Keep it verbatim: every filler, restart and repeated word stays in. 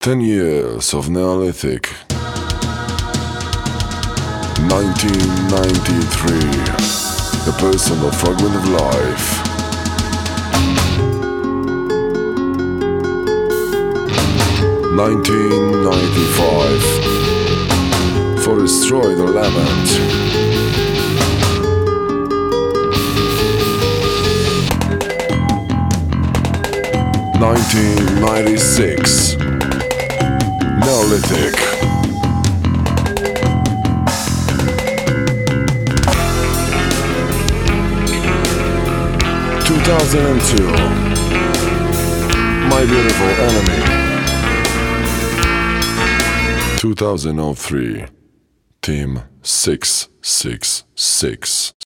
Ten years of Neolithic. nineteen ninety-three. A personal fragment of life. nineteen ninety-five. For destroy the Levant. nineteen ninety-six. Neolithic. two thousand two. My Beautiful Enemy. two thousand three. Team six six six.